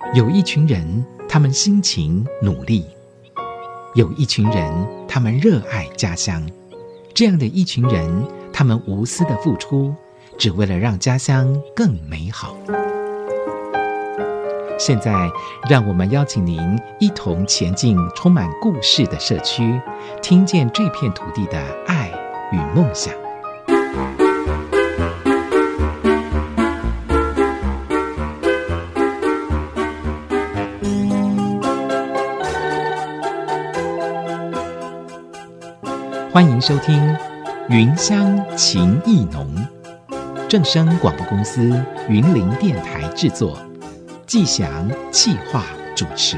有一群人，他们辛勤努力；有一群人，他们热爱家乡。这样的一群人，他们无私的付出，只为了让家乡更美好。现在，让我们邀请您一同前进充满故事的社区，听见这片土地的爱与梦想。欢迎收听《云乡情意浓》，正声广播公司云林电台制作，纪祥企划主持。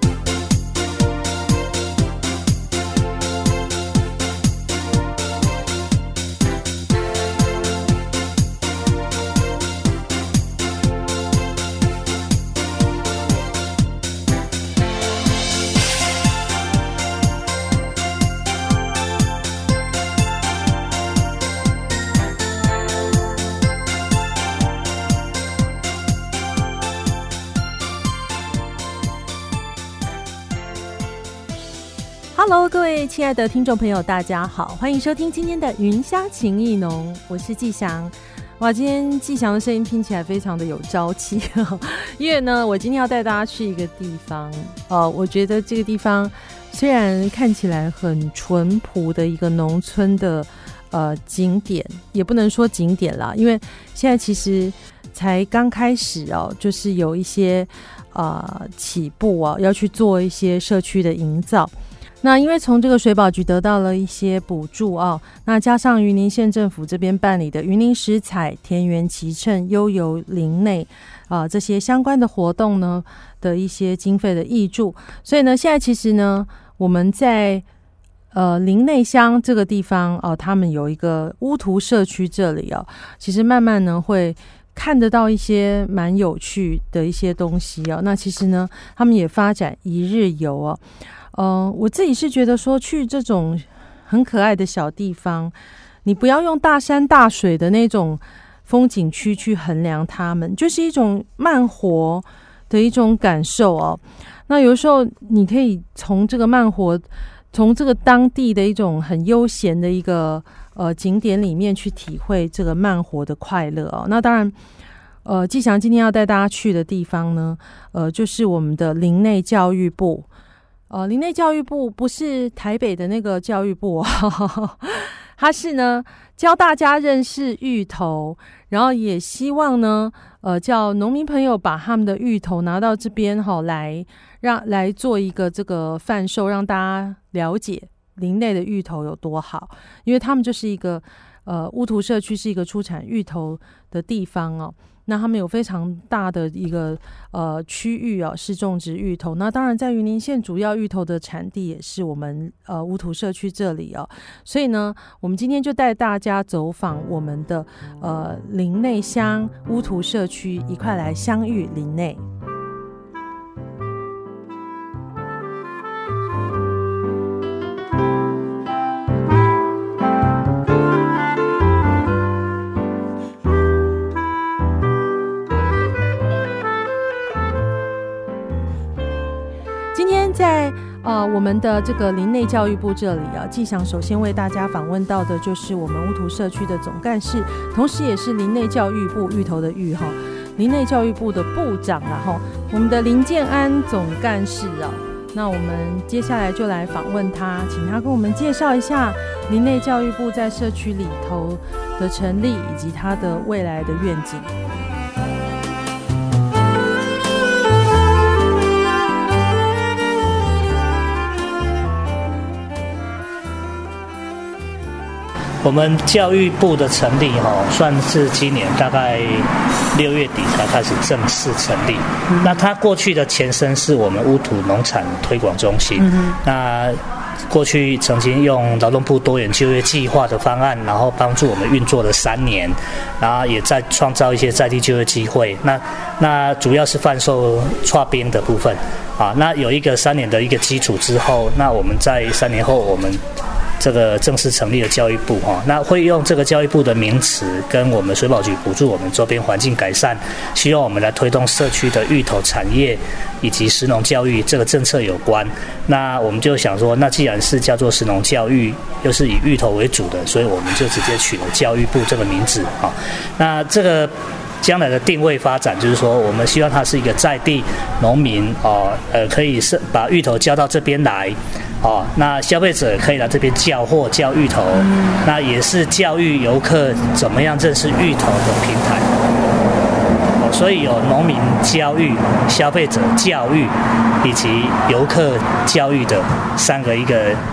Hello， 各位亲爱的听众朋友，大家好，欢迎收听今天的云乡情意浓，我是纪祥。哇，今天纪祥的声音听起来非常的有朝气，因为呢，我今天要带大家去一个地方，我觉得这个地方虽然看起来很淳朴的一个农村的景点，也不能说景点啦，因为现在其实才刚开始就是有一些起步要去做一些社区的营造。那因为从这个水保局得到了一些补助那加上云林县政府这边办理的云林食彩、田园骑乘、悠游林内这些相关的活动呢的一些经费的挹注，所以呢，现在其实呢，我们在林内乡这个地方他们有一个乌涂社区，这里其实慢慢呢会看得到一些蛮有趣的一些东西那其实呢，他们也发展一日游我自己是觉得说，去这种很可爱的小地方，你不要用大山大水的那种风景区去衡量它们，就是一种慢活的一种感受那有时候你可以从这个慢活，从这个当地的一种很悠闲的一个景点里面去体会这个慢活的快乐那当然纪祥今天要带大家去的地方呢就是我们的林内教育部。林内教育部不是台北的那个教育部它是呢教大家认识芋头，然后也希望呢叫农民朋友把他们的芋头拿到这边来做一个这个贩售，让大家了解林内的芋头有多好，因为他们就是一个乌涂社区是一个出产芋头的地方那他们有非常大的一个区域是种植芋头。那当然在云林县主要芋头的产地也是我们乌涂社区这里所以呢，我们今天就带大家走访我们的林内乡乌涂社区，一块来相遇林内。今天在我们的这个林内教育部这里纪祥首先为大家访问到的就是我们乌涂社区的总干事，同时也是林内教育部芋头的芋林内教育部的部长我们的林建安总干事那我们接下来就来访问他，请他跟我们介绍一下林内教育部在社区里头的成立以及他的未来的愿景。 我们教育部的成立算是今年大概6月底才开始正式成立。那它过去的前身是我们乌涂农产推广中心。那过去曾经用劳动部多元就业计划的方案，然后帮助我们运作了3年，然后也在创造一些在地就业机会。那主要是贩售剉冰的部分那有一个3年的一个基础之后，那我们在3年后我们这个正式成立的教育部哈，那会用这个教育部的名词跟我们水保局补助我们周边环境改善，希望我们来推动社区的芋头产业以及食农教育这个政策有关。那我们就想说，那既然是叫做食农教育，又是以芋头为主的，所以我们就直接取了教育部这个名字啊。那这个将来的定位发展就是说，我们希望它是一个在地农民可以是把芋头交到这边来。那消费者可以来这边叫货叫芋头，那也是教育游客怎么样认识芋头的平台。所以有农民教育、消费者教育以及游客教育的三个一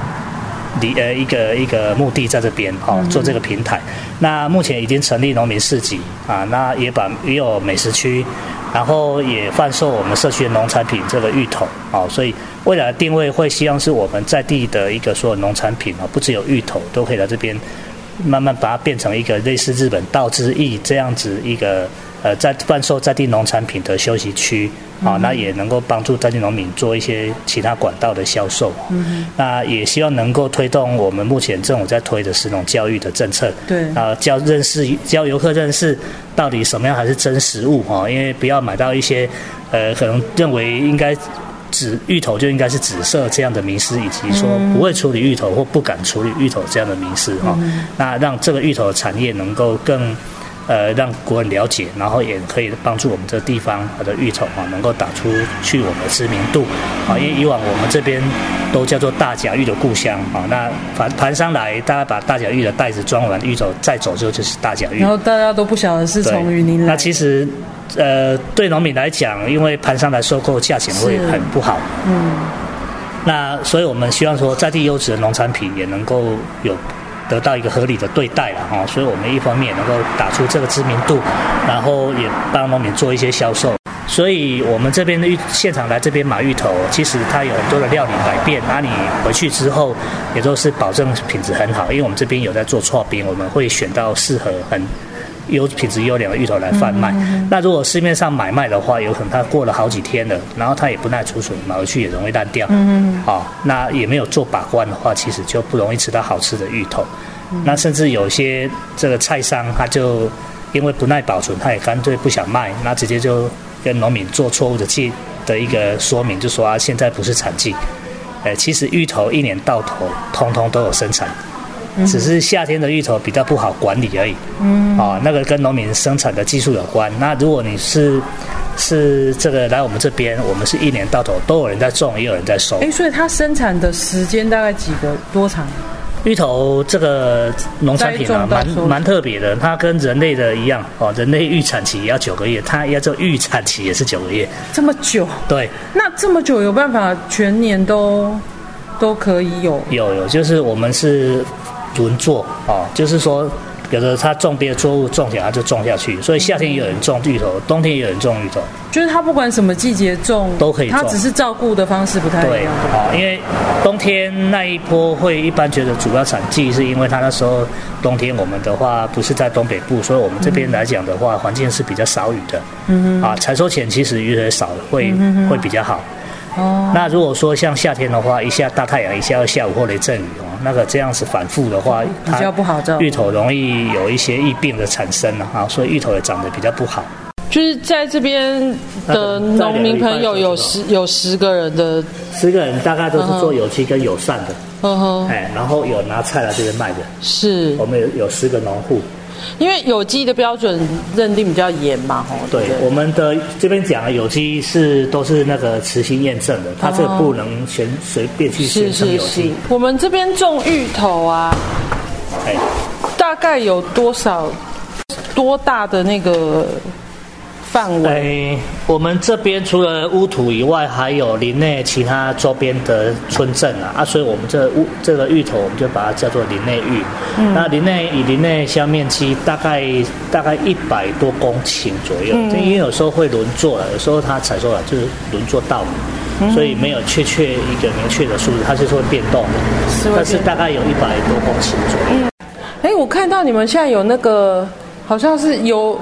个目的在这边做这个平台。那目前已经成立农民市集啊，那也有美食区，然后也贩售我们社区的农产品这个芋头所以未来的定位会希望是我们在地的一个所有农产品不只有芋头，都可以来这边慢慢把它变成一个类似日本道之驿这样子一个在贩售在地农产品的休息区那也能够帮助在地农民做一些其他管道的销售那也希望能够推动我们目前政府在推的食农教育的政策， 对教游客认识到底什么样还是真食物因为不要买到一些可能认为应该芋头就应该是紫色这样的迷思，以及说不会处理芋头或不敢处理芋头这样的迷思那让这个芋头产业能够更让国人了解，然后也可以帮助我们这个地方的芋头能够打出去我们的知名度因为以往我们这边都叫做大甲芋的故乡那盘商来，大家把大甲芋的袋子装完芋头再走就是大甲芋， 然后大家都不晓得是从云林来。 那其实对农民来讲，因为盘商来收购价钱会很不好那所以我们希望说在地优质的农产品也能够得到一个合理的对待所以我们一方面也能够打出这个知名度，然后也帮农民做一些销售。所以我们这边的现场来这边买芋头，其实它有很多的料理改变，你回去之后也都是保证品质很好，因为我们这边有在做剉冰，我们会选到适合很品质优良的芋头来贩卖那如果市面上买卖的话，有可能它过了好几天了，然后它也不耐储存，买回去也容易烂掉那也没有做把关的话，其实就不容易吃到好吃的芋头那甚至有些这个菜商他就因为不耐保存，他也干脆不想卖，那直接就跟农民做错误的一个说明，就说现在不是产季其实芋头一年到头通通都有生产，只是夏天的芋头比较不好管理而已那个跟农民生产的技术有关。那如果你是这个来我们这边，我们是一年到头都有人在种，也有人在收所以它生产的时间大概多长？ 芋头这个农产品蛮特别的，它跟人类的一样人类预产期也要9个月，它要做预产期也是9个月。 这么久？对。那这么久有办法全年都可以有？有， 就是我们是轮作就是说有的他种别的作物种起来他就种下去，所以夏天也有人种芋头，冬天也有人种芋头， 就是他不管什么季节种都可以种， 他只是照顾的方式不太一样。 对因为冬天那一波会一般觉得主要产季是因为他那时候冬天我们的话不是在东北部，所以我们这边来讲的话环境是比较少雨的采收前其实雨水少了会比较好那如果说像夏天的话，一下大太阳，一下下午或雷阵雨那个这样子反复的话， 比较不好照顾， 芋头容易有一些疫病的产生所以芋头也长得比较不好。 就是在这边的农民朋友有10个人的 ，10个人大概都是做有机跟友善的，然后有拿菜来这边卖的， 是我们有10个农户。 因为有机的标准认定比较严嘛， 对，我们的这边讲的有机都是那个慈心验证的，它这个不能随便去宣称有机。 我们这边种芋头大概有多大的那个范围？ 我们这边除了乌土以外，还有林内其他周边的村镇所以我们这个芋头我们就把它叫做林内芋。那以林内乡面积大概100多公顷左右，因为有时候会轮作了，有时候它采收了就是轮作稻米，所以没有确一个明确的数字，它是会变动的，但是大概有100多公顷左右。 我看到你们现在有那个好像是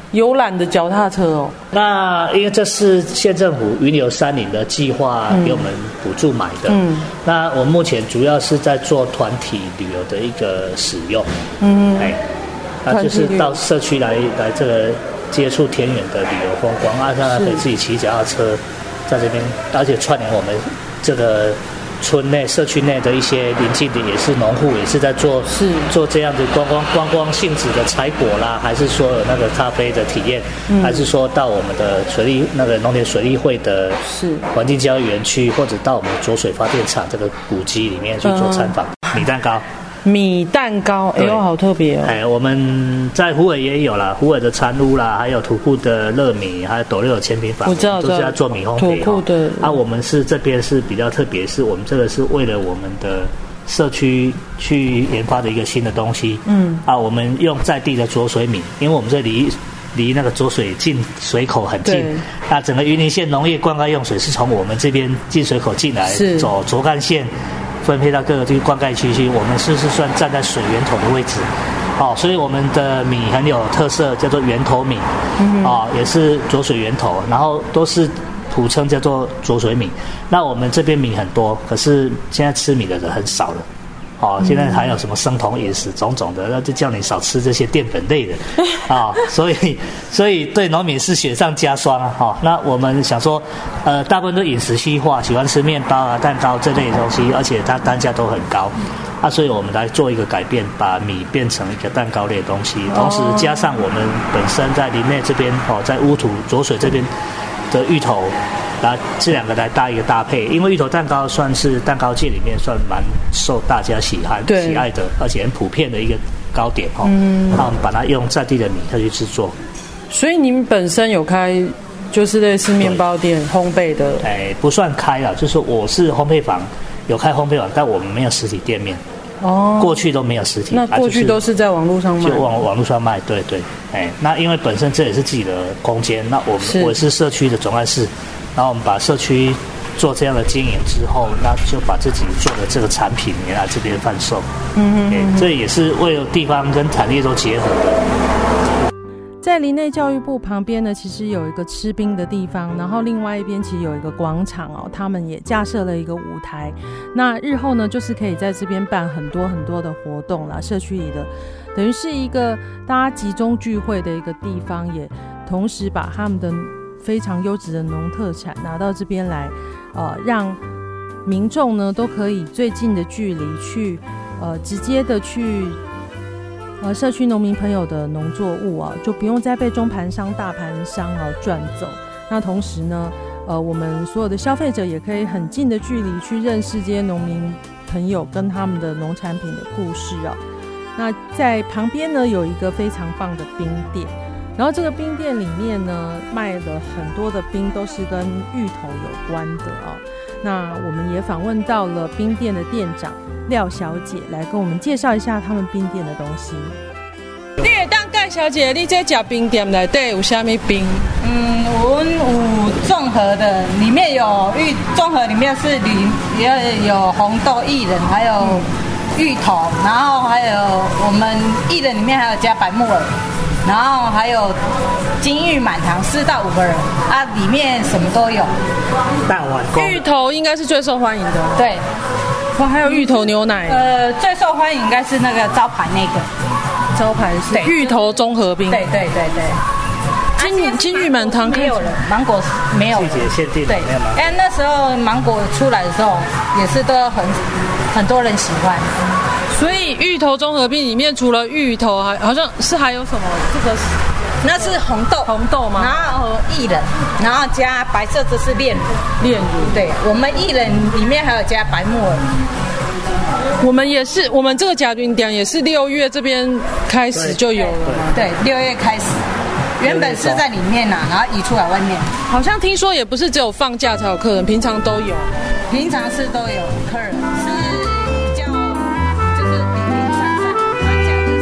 游览的脚踏车哦。 那因为这是县政府云游山林的计划给我们补助买的。那我目前主要是在做团体旅游的一个使用。那就是到社区来这个接触田园的旅游风光啊，让他可以自己骑脚踏车在这边，而且串联我们这个村内、社区内的一些邻近的也是农户，也是在做这样的观光性质的采果啦，还是说有那个咖啡的体验，还是说到我们的农田水利会的环境教育园区，或者到我们浊水发电厂这个古迹里面去做参访。米蛋糕， 哎呦，好特别哦！ 我们在虎尾也有啦，虎尾的餐屋啦，还有土库的乐米，还有斗六的千平坊， 我知道， 都是在做米烘焙。 土库的我们这边是比较特别，是我们这个是为了我们的社区去研发的一个新的东西。我们用在地的浊水米，因为我们这离那个浊水进水口很近，那整个云林县农业灌溉用水是从我们这边进水口进来，走浊干线。分配到各个这个灌溉区，我们是算站在水源头的位置，所以我们的米很有特色，叫做源头米，也是浊水源头，然后都是普称叫做浊水米。那我们这边米很多，可是现在吃米的人很少了。现在还有什么生酮饮食种种的，那就叫你少吃这些淀粉类的所以对农民是雪上加霜那我们想说，大部分都饮食西化，喜欢吃面包啊、蛋糕这类的东西，而且它单价都很高所以我们来做一个改变，把米变成一个蛋糕类的东西，同时加上我们本身在林内这边在乌土浊水这边的芋头。这两个来搭一个搭配，因为芋头蛋糕算是蛋糕界里面算蛮受大家喜爱的，而且很普遍的一个糕点那我们把它用在地的米下去制作。 所以您本身有开就是类似面包店烘焙的？ 不算开了，就是我是烘焙坊，有开烘焙坊，但我们没有实体店面。过去都没有实体， 那过去都是在网络上卖， 就网络上卖，对。那因为本身这也是自己的空间，那我是社区的总干事。然后我们把社区做这样的经营之后，那就把自己做的这个产品也来这边贩售。这也是为了地方跟产业都结合的。 在林内教育部旁边呢，其实有一个吃冰的地方，然后另外一边其实有一个广场他们也架设了一个舞台。那日后呢，就是可以在这边办很多很多的活动啦，社区里的等于是一个大家集中聚会的一个地方，也同时把他们的非常优质的农特产拿到这边来，让民众呢都可以最近的距离去，直接的去，社区农民朋友的农作物就不用再被中盘商、大盘商赚走。那同时呢，我们所有的消费者也可以很近的距离去认识这些农民朋友跟他们的农产品的故事那在旁边呢有一个非常棒的冰店。然后这个冰店里面呢，卖了很多的冰，都是跟芋头有关的那我们也访问到了冰店的店长廖小姐，来跟我们介绍一下他们冰店的东西。你会当介绍一下，你这家冰店内底有啥咪冰？ 我们有综合的，里面有综合里面是也有红豆薏仁，还有芋头，然后还有我们薏仁里面还有加白木耳。然后还有金玉满堂，4到5个人里面什么都有。 大碗公芋头应该是最受欢迎的， 对。 还有芋头牛奶。 最受欢迎应该是那个招牌那个。 招牌是芋头综合冰。 对。 金玉满堂没有了，芒果没有了。 季节限定。 对，那时候芒果出来的时候，也是都很多人喜欢。 所以芋头综合冰里面除了芋头，好像是还有什么？这个那是红豆吗？然后薏仁，然后加白色，这是炼乳。对，我们薏仁里面还有加白木耳。 我们也是，我们这个假冰店也是6月这边开始就有了。 对，6月开始。原本是在里面然后移出来外面。 好像听说也不是只有放假才有客人，平常都有。 平常是都有客人，是比较就是零零散散，放假的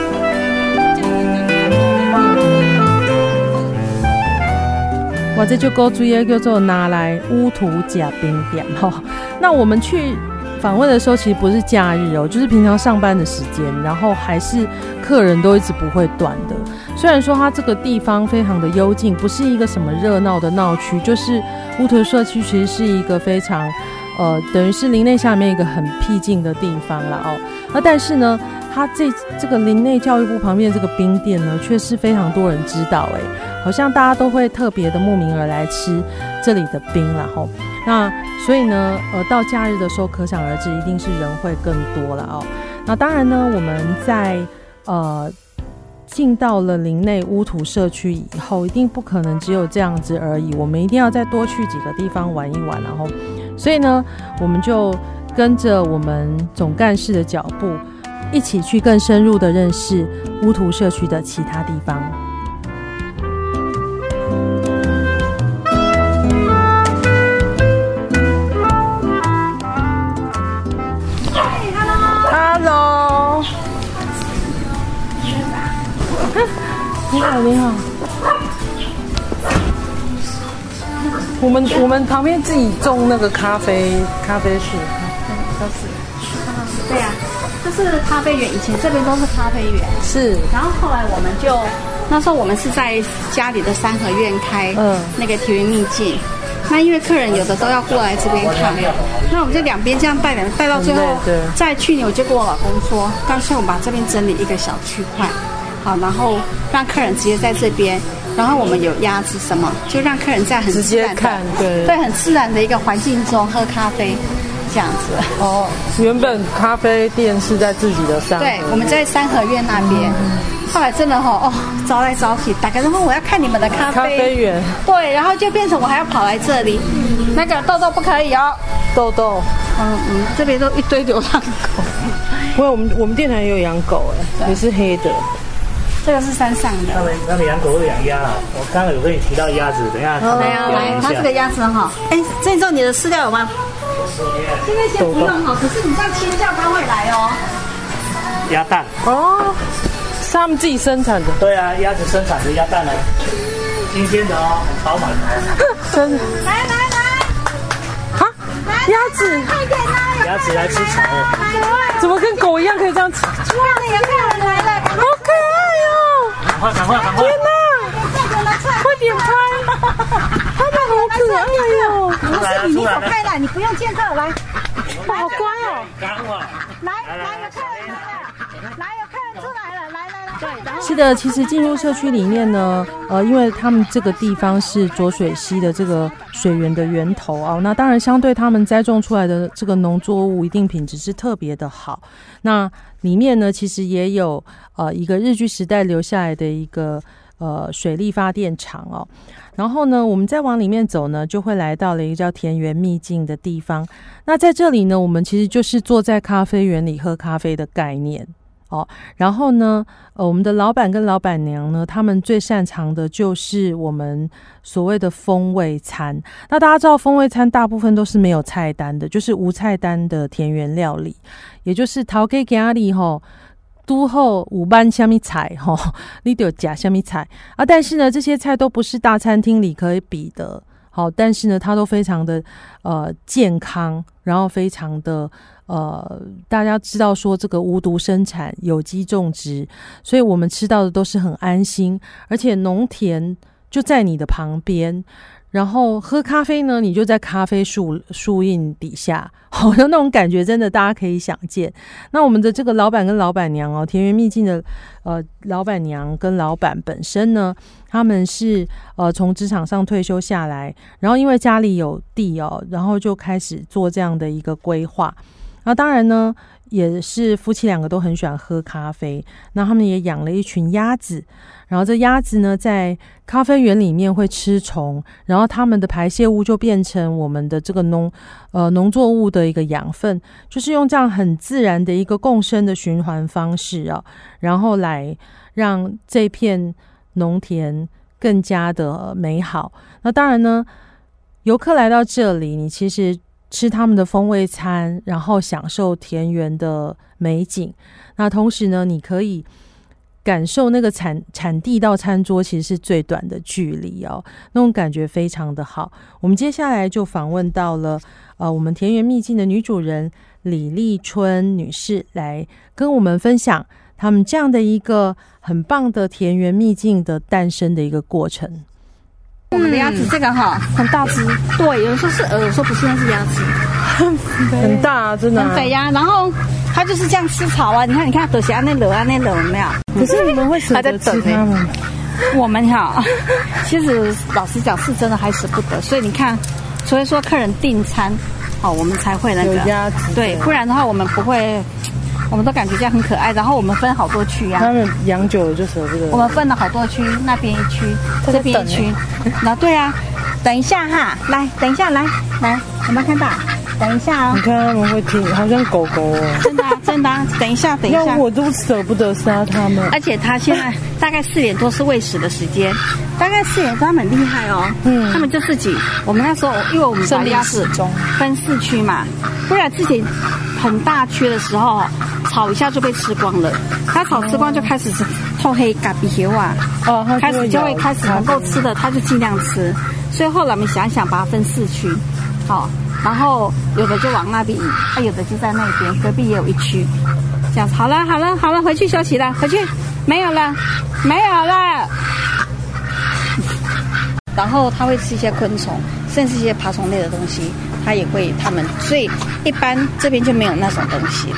时候。 哇，这就古锥的叫做拿来乌土假冰店那我们去访问的时候，其实不是假日哦，就是平常上班的时间，然后还是客人都一直不会断的。虽然说它这个地方非常的幽静，不是一个什么热闹的闹区，就是乌涂社区其实是一个非常等于是林内下面一个很僻静的地方啦哦。那但是呢，它这个林内教育部旁边的这个冰店呢，却是非常多人知道好像大家都会特别的慕名而来吃这里的冰啦吼。那所以呢，到假日的时候，可想而知，一定是人会更多了哦。那当然呢，我们在进到了林内乌涂社区以后，一定不可能只有这样子而已，我们一定要再多去几个地方玩一玩，然后，所以呢，我们就跟着我们总干事的脚步，一起去更深入的认识乌涂社区的其他地方。Hello， 你好，你好。我们旁边自己种那个咖啡树，都是。 对呀，这是咖啡园，以前这边都是咖啡园。 是。 然后后来我们就那时候我们是在家里的三合院开那个田园秘境。那因为客人有的都要过来这边看，那我们就两边这样带到最后。在去年我就跟我老公说，干脆我们把这边整理一个小区块，好，然后让客人直接在这边，然后我们有鸭子什么，就让客人在很自然的对很自然的一个环境中喝咖啡，这样子。 哦，原本咖啡店是在自己的三合院， 对，我们在三合院那边。后来真的招来招去，打个电话我要看你们的咖啡园， 对，然后就变成我还要跑来这里，那个豆豆不可以哦， 豆豆， 这边都一堆流浪狗。 不过我们电台也有养狗也是黑的， 这个是山上的。 他们养狗会养鸭啊，我刚刚有跟你提到鸭子，等一下来，它这个鸭子哈，这种你的饲料有吗？现在先不用哈，可是你这样清叫它会来哦。 鸭蛋哦。是他们自己生产的。 对啊，鸭子生产的鸭蛋呢，新鲜的哦，很饱满的。 真的。 来， 啊，鸭子， 快点来！ 鸭子来吃草。 怎么跟狗一样可以这样吃？ 哇，那个客人来了， 好可爱哦！ 赶快！ 天哪，快点拍！他们好可爱哟！ 不是你走开了，你不用见客，来。 哇，好乖哦！ 来，有客人来了，来，有客人出来了，来。 是的，其实进入社区里面呢，因为他们这个地方是浊水溪的这个水源的源头啊，那当然相对他们栽种出来的这个农作物一定品质是特别的好。那里面呢，其实也有一个日据时代留下来的一个水力发电厂哦。然后呢，我们再往里面走呢，就会来到了一个叫田园秘境的地方。那在这里呢，我们其实就是坐在咖啡园里喝咖啡的概念。然后呢，我们的老板跟老板娘呢，他们最擅长的就是我们所谓的风味餐。那大家知道，风味餐大部分都是没有菜单的，就是无菜单的田园料理，也就是头家家里都后五班虾米菜你就加虾米菜啊。但是呢，这些菜都不是大餐厅里可以比的。但是呢，它都非常的健康，然后非常的大家知道说这个无毒生产、有机种植，所以我们吃到的都是很安心，而且农田就在你的旁边。然后喝咖啡呢，你就在咖啡树荫底下，好像那种感觉真的大家可以想见。那我们的这个老板跟老板娘田园秘境的老板娘跟老板本身呢，他们是从职场上退休下来，然后因为家里有地然后就开始做这样的一个规划。那当然呢，也是夫妻两个都很喜欢喝咖啡，那他们也养了一群鸭子，然后这鸭子呢在咖啡园里面会吃虫，然后他们的排泄物就变成我们的这个农作物的一个养分，就是用这样很自然的一个共生的循环方式然后来让这片农田更加的美好。那当然呢，游客来到这里，你其实吃他们的风味餐，然后享受田园的美景。那同时呢，你可以感受那个产地到餐桌其实是最短的距离那种感觉非常的好。我们接下来就访问到了我们田园秘境的女主人李丽春女士来跟我们分享他们这样的一个很棒的田园秘境的诞生的一个过程。 我们的鸭子这个很大只，对，有时候是鹅，有时候不是，那是鸭子， 很大，真的很肥呀。然后它就是这样吃草啊，你看，都是那惹有没有？ 可是你们会舍得吃它们？ 我们其实老实讲是真的还舍不得，所以你看，除非说客人订餐，我们才会那个有鸭子， 对，不然的话我们不会。我们都感觉这样很可爱，然后我们分好多区啊。 他们养久了就舍不得。 我们分了好多区，那边一区，这边一区。然后对啊，等一下来，等一下来，有没有看到？等一下哦。 你看他们会听，好像狗狗哦。 真的啊，等一下。 要我都舍不得杀他们。 而且他现在大概4点多是喂食的时间，大概4点多他们很厉害哦。他们就自己，我们那时候因为我们把鸭子分4区嘛，不然自己很大区的时候。炒一下就被吃光了，它炒吃光就开始透黑咖比油啊，开始就会开始能够吃的，它就尽量吃。所以后来我们想把它分4区，然后有的就往那边移，有的就在那边，隔壁也有一区，这样子。好了，回去休息了，回去没有了。然后它会吃一些昆虫，甚至一些爬虫类的东西。他也会，所以一般这边就没有那种东西了。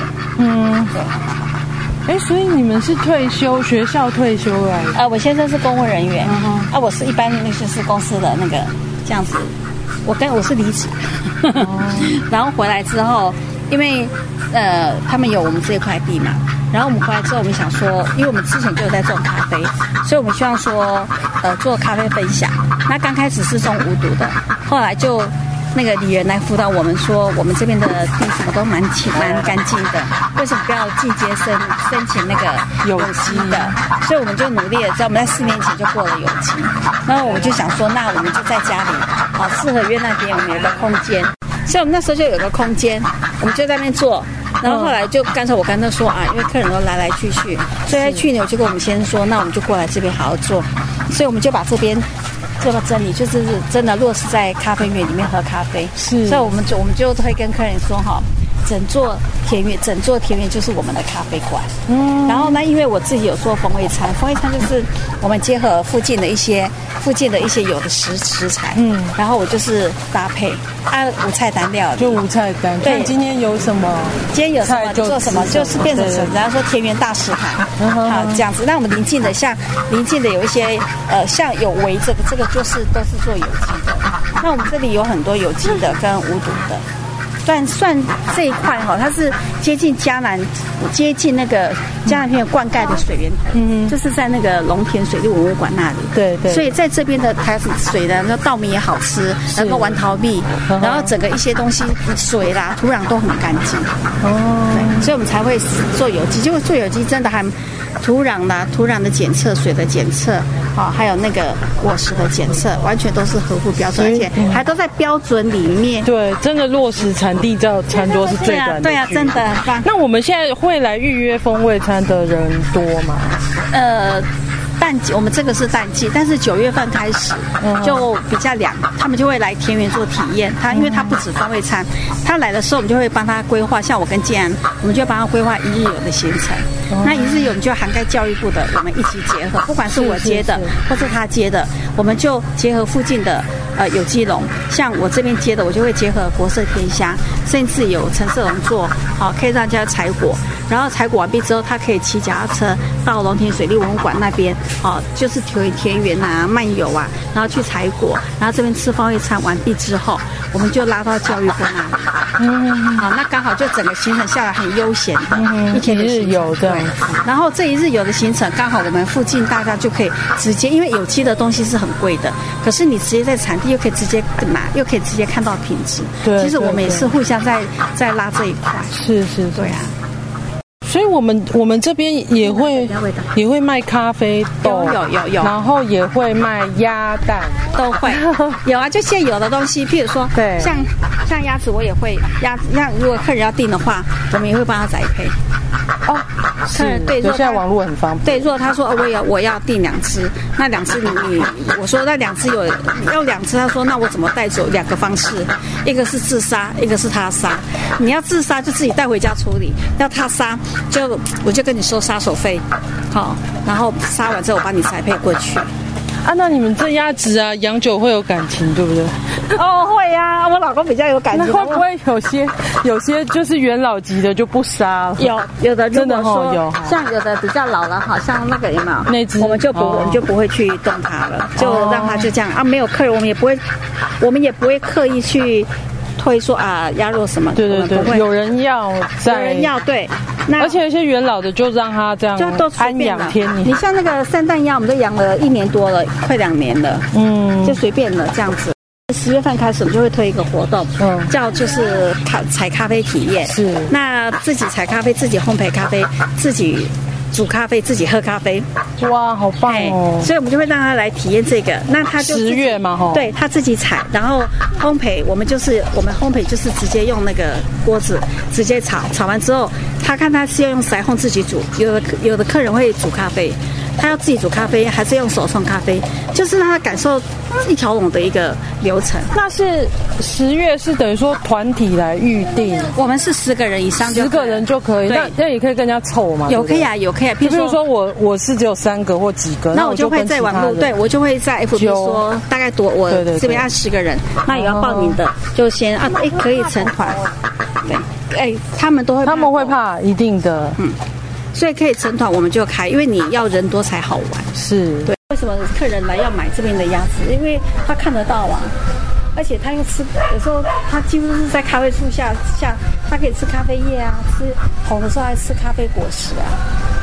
对。所以你们是学校退休来？ 我先生是公务人员，我是一般就是公司的那个这样子。我是离职，然后回来之后，因为他们有我们这块地嘛，然后我们回来之后，我们想说，因为我们之前就有在种咖啡，所以我们希望说做咖啡分享。那刚开始是种无毒的，后来就。那个李人来辅导我们说，我们这边的地什么都蛮干净的，为什么不要季节申请那个有机的？所以我们就努力了，在我们在4年前就过了有机。然后我们就想说，那我们就在家里，四合院那边我们有个空间，所以我们那时候就有个空间，我们就在那边做。然后后来就干脆我跟他说因为客人都来去，所以去年我就跟我们先生说，那我们就过来这边好好做，所以我们就把这边。这个真理就是真的落实在咖啡园里面喝咖啡，是，所以我们就会跟客人说整座田园就是我们的咖啡馆。然后呢，因为我自己有做风味餐就是我们结合附近的一些有的食材，然后我就是搭配无菜单料理， 就无菜单。对，今天有什么？ 今天有什么做什么，就是变成人家说田园大食堂，这样子。那我们邻近的有一些像有围着的这个都是做有机的。那我们这里有很多有机的跟无毒的。算这一块它是接近那个嘉南片灌溉的水源头，就是在那个龙田水利文物馆那里。对。所以在这边的它水的那稻米也好吃，然后玩桃蜜，然后整个一些东西水啦、土壤都很干净。对，所以我们才会做有机。结果做有机真的还土壤的检测、水的检测，还有那个果实的检测，完全都是合乎标准，而且还都在标准里面。对，真的落实产地到餐桌是最短的。对啊，真的很棒。那我们现在会来预约风味餐的人多吗？淡季，我们这个是淡季，但是9月份开始就比较凉，他们就会来田园做体验。因为他不止风味餐，他来的时候我们就会帮他规划，像我跟建安，我们就帮他规划1日游的行程。那1日游我们就涵盖教育部的，我们一起结合，不管是我接的或是他接的，我们就结合附近的有机农，像我这边接的，我就会结合国色天香，甚至有橙色农作，可以让大家采果，然后采果完毕之后，他可以骑脚踏车到龙田水利文物馆那边，就是田园啊、漫游啊，然后去采果，然后这边吃风味餐完毕之后，我们就拉到教育部那里。那刚好就整个行程下来很悠闲的一天的行程。对，然后这1日游的行程，刚好我们附近大家就可以直接，因为有机的东西是很贵的，可是你直接在产地又可以直接拿，又可以直接看到品质。对，其实我们也是互相在拉这一块。是，对啊。所以我们这边也会卖咖啡豆，有，然后也会卖鸭蛋，都会有啊，就现有的东西，譬如说，对，像鸭子我也会，像如果客人要订的话，我们也会帮他宅配。 客人对， 现在网络很方便。 对，如果他说我要订2只，那2只我说那2只要2只，他说那我怎么带走？2个方式，一个是自杀，一个是他杀。你要自杀就自己带回家处理，要他杀我就跟你收杀手费，好，然后杀完之后我把你裁配过去。 那你们这鸭子啊，养久会有感情，对不对？ 会啊，我老公比较有感情。 那会不会有些就是元老级的就不杀了？ 有的真的有， 像有的比较老了，好像那个有没有？ 那只我们就不会去动它了，就让它就这样啊。没有客人，我们也不会刻意去推说鸭肉什么。 对，有人要对。 而且有些元老的就让他这样就都安养天年。 你像那个圣诞鸭，我们都养了1年多了，快2年了，就随便了这样子。10月份开始，我们就会推一个活动，叫就是采咖啡体验。是，那自己采咖啡，自己烘焙咖啡，自己煮咖啡，自己喝咖啡。 哇，好棒哦！ 所以我们就会让他来体验这个。那他就10 月嘛， 对他自己采，然后烘焙，我们烘焙就是直接用那个锅子直接炒完之后，他看他是要用筛烘自己煮，有的客人会煮咖啡。他要自己煮咖啡还是用手冲咖啡，就是让他感受一条龙的一个流程。 那是10月是等于说团体来预定， 我们是10个人以上 ，10个人就可以。那也可以跟人家凑嘛？ 可以啊。比如说我是只有3个或几个， 那我就会在网络，对我就会在 FB 说大概多，我这边按10个人，那有要报名的就先可以成团，对，他们会怕，一定的， 所以可以成团我们就开，因为你要人多才好玩。 是， 对。为什么客人来要买这边的鸭子？因为他看得到啊，而且他又吃，有时候他几乎都是在咖啡树下，他可以吃咖啡叶啊，吃红的时候还吃咖啡果实啊。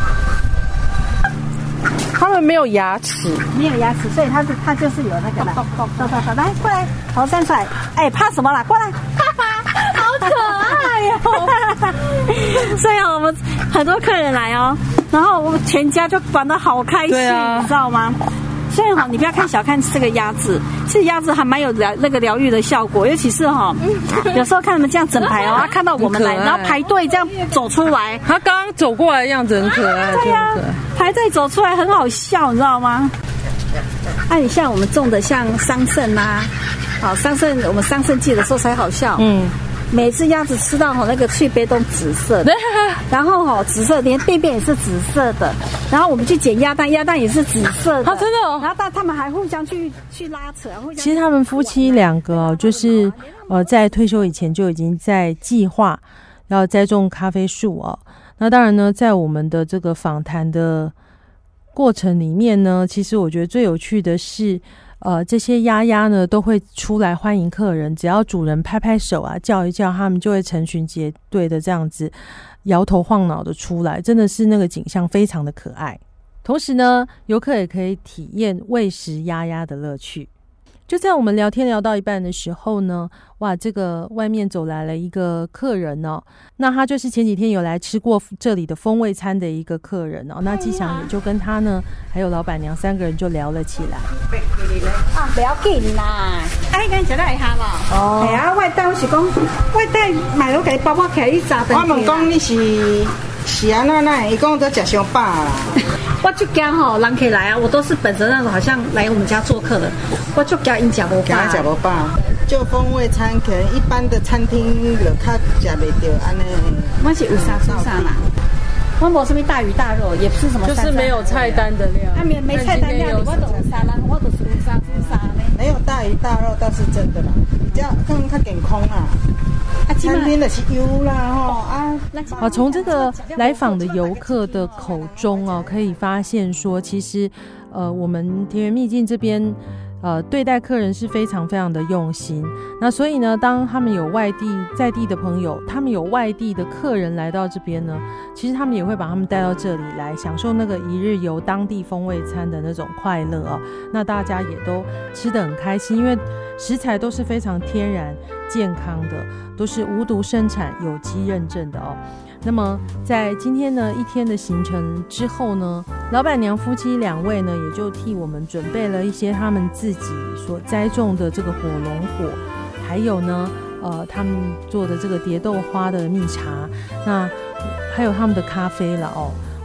他们没有牙齿， 所以他就是有那个来，走，来过来，头站出来，怕什么啦？过来，好可爱哟！所以我们很多客人来哦，然后我们全家就玩得好开心，你知道吗？所以你不要小看这个鸭子，其实鸭子还蛮有那个疗愈的效果，尤其是有时候看他们这样整排他看到我们来，然后排队这样走出来， 他刚刚走过来的样子很可爱， 对呀，排队走出来很好笑，你知道吗？你像我们种的像桑葚啊，桑葚我们桑葚季的时候才好笑，每次鸭子吃到那个脆杯都紫色的，然后紫色连便便也是紫色的，然后我们去捡鸭蛋，鸭蛋也是紫色的， 真的然后他们还互相去拉扯。 其实他们夫妻2个就是在退休以前就已经在计划要栽种咖啡树那当然呢，在我们的这个访谈的过程里面呢，其实我觉得最有趣的是这些鸭呢都会出来欢迎客人，只要主人拍拍手叫一叫，他们就会成群结队的这样子摇头晃脑的出来，真的是那个景象非常的可爱。同时呢，游客也可以体验喂食鸭的乐趣。就在我们聊天聊到一半的时候呢，哇，这个外面走来了一个客人那他就是前几天有来吃过这里的风味餐的一个客人那纪祥也就跟他呢还有老板娘3个人就聊了起来。 不要紧啦，刚才来下嘛。我等是讲，我等买了给包包起来1扎。 我问讲你是安那？伊讲都吃伤饱啦。 我就惊人可以来我都是本着那种好像来我们家做客的，我就惊因吃不饱。 吃不饱，就风味餐可能一般的餐厅就较吃袂到安尼。 我是有啥啦，我没什么大鱼大肉，也不是什么就是没有菜单的料。 没菜单料，我都有沙拉，我都是有啥呢？ 没有大鱼大肉倒是真的啦，比较更较健康啦。餐厅的是油啦从这个来访的游客的口中可以发现说，其实我们田园秘境这边对待客人是非常非常的用心。那所以呢，当他们有在地的朋友，他们有外地的客人来到这边呢，其实他们也会把他们带到这里来享受那个一日游当地风味餐的那种快乐那大家也都吃得很开心，因为食材都是非常天然健康的，都是无毒生产有机认证的那么在今天呢一天的行程之后呢，老板娘夫妻2位呢也就替我们准备了一些他们自己所栽种的这个火龙果，还有呢他们做的这个蝶豆花的蜜茶，那还有他们的咖啡了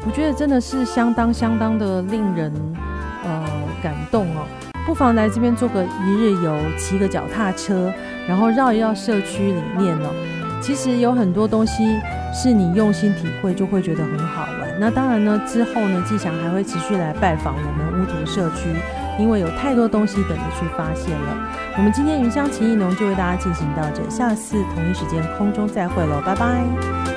我觉得真的是相当的令人感动哦。不妨来这边做个一日游，骑个脚踏车，然后绕一绕社区里面哦。其实有很多东西是你用心体会，就会觉得很好玩。那当然呢，之后呢，纪祥还会持续来拜访我们乌涂社区，因为有太多东西等着去发现了。我们今天云香情艺农就为大家进行到这，下次同一时间空中再会喽，拜拜。